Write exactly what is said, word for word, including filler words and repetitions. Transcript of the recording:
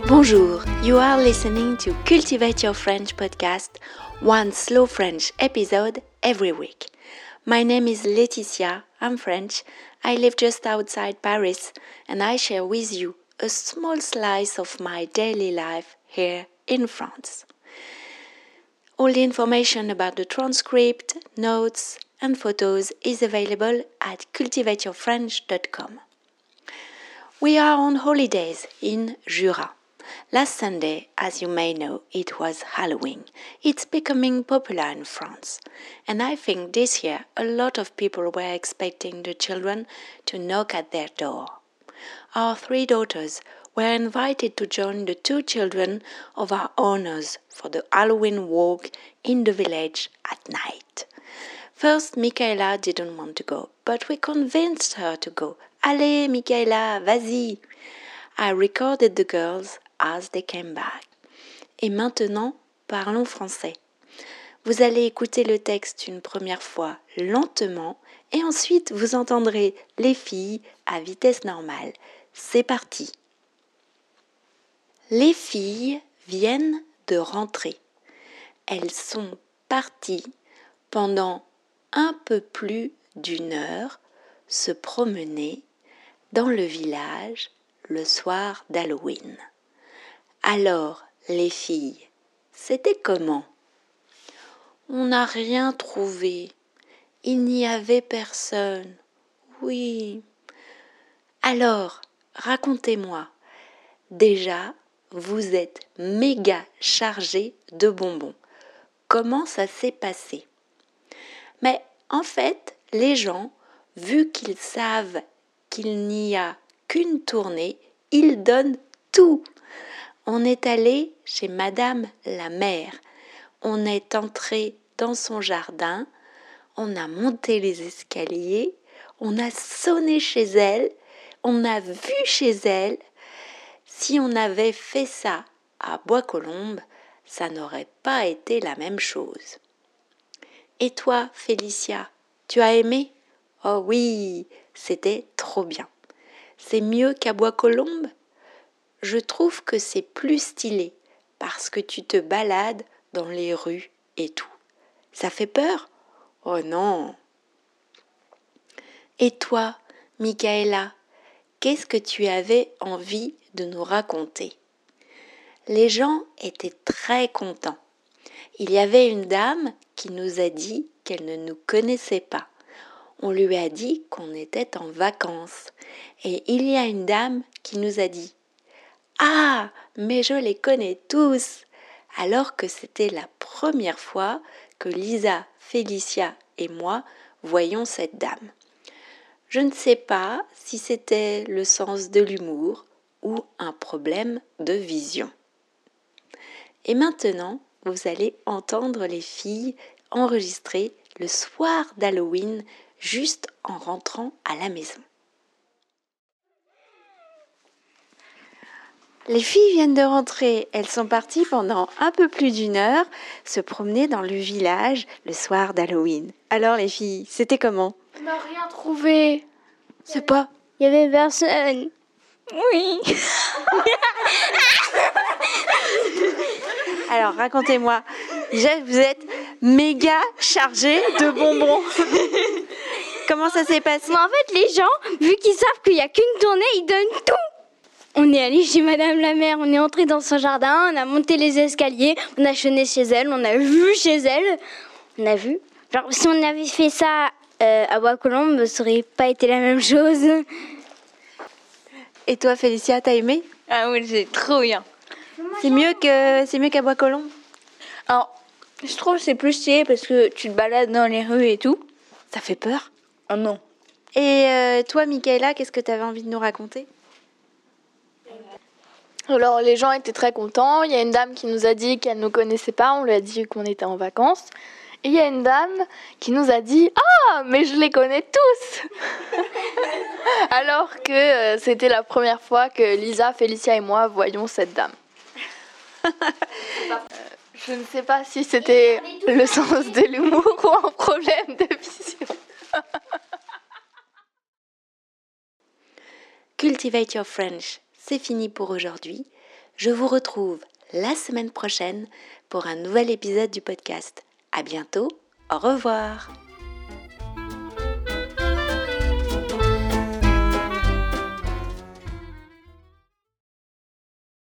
Bonjour, you are listening to Cultivate Your French podcast, one slow French episode every week. My name is Laetitia, I'm French, I live just outside Paris, and I share with you a small slice of my daily life here in France. All the information about the transcript, notes, and photos is available at cultivate your french dot com. We are on holidays in Jura. Last Sunday, as you may know, it was Halloween. It's becoming popular in France. And I think this year a lot of people were expecting the children to knock at their door. Our three daughters were invited to join the two children of our owners for the Halloween walk in the village at night. First, Michaela didn't want to go, but we convinced her to go. Allez, Michaela, vas-y! I recorded the girls as they came back. Et maintenant, parlons français. Vous allez écouter le texte une première fois lentement et ensuite vous entendrez les filles à vitesse normale. C'est parti. Les filles viennent de rentrer. Elles sont parties pendant un peu plus d'une heure se promener dans le village le soir d'Halloween. Alors, les filles, c'était comment ? On n'a rien trouvé. Il n'y avait personne. Oui. Alors, racontez-moi. Déjà, vous êtes méga chargés de bonbons. Comment ça s'est passé ? Mais en fait, les gens, vu qu'ils savent qu'il n'y a qu'une tournée, ils donnent tout. On est allé chez Madame la mère. On est entré dans son jardin. On a monté les escaliers. On a sonné chez elle. On a vu chez elle. Si on avait fait ça à Bois-Colombes, ça n'aurait pas été la même chose. Et toi, Félicia, tu as aimé ? Oh oui, c'était trop bien. C'est mieux qu'à Bois-Colombes ? Je trouve que c'est plus stylé parce que tu te balades dans les rues et tout. Ça fait peur ? Oh non ! Et toi, Michaela, qu'est-ce que tu avais envie de nous raconter ? Les gens étaient très contents. Il y avait une dame qui nous a dit qu'elle ne nous connaissait pas. On lui a dit qu'on était en vacances. Et il y a une dame qui nous a dit « Ah, mais je les connais tous !» alors que c'était la première fois que Lisa, Félicia et moi voyions cette dame. Je ne sais pas si c'était le sens de l'humour ou un problème de vision. Et maintenant, vous allez entendre les filles enregistrer le soir d'Halloween juste en rentrant à la maison. Les filles viennent de rentrer. Elles sont parties pendant un peu plus d'une heure se promener dans le village le soir d'Halloween. Alors les filles, c'était comment ? On n'a rien trouvé. C'est pas. Il y avait personne. Oui. Alors racontez-moi. Déjà, vous êtes méga chargés de bonbons. Comment ça s'est passé ? Mais en fait, les gens, vu qu'ils savent qu'il n'y a qu'une tournée, ils donnent tout. On est allé chez Madame la mère, on est entré dans son jardin, on a monté les escaliers, on a sonné chez elle, on a vu chez elle. On a vu. Genre, si on avait fait ça euh, à Bois-Colombes, ça n'aurait pas été la même chose. Et toi, Félicia, t'as aimé ? Ah oui, c'est trop bien. C'est mieux que c'est mieux qu'à Bois-Colombes ? Alors, je trouve que c'est plus stylé parce que tu te balades dans les rues et tout. Ça fait peur ? Ah non. Et euh, toi, Michaela, qu'est-ce que tu avais envie de nous raconter ? Alors les gens étaient très contents, il y a une dame qui nous a dit qu'elle ne nous connaissait pas, on lui a dit qu'on était en vacances. Et il y a une dame qui nous a dit « Ah, mais je les connais tous !» Alors que euh, c'était la première fois que Lisa, Félicia et moi voyions cette dame. euh, je ne sais pas si c'était le sens de l'humour ou un problème de vision. Cultivate Your French, c'est fini pour aujourd'hui. Je vous retrouve la semaine prochaine pour un nouvel épisode du podcast. À bientôt, au revoir.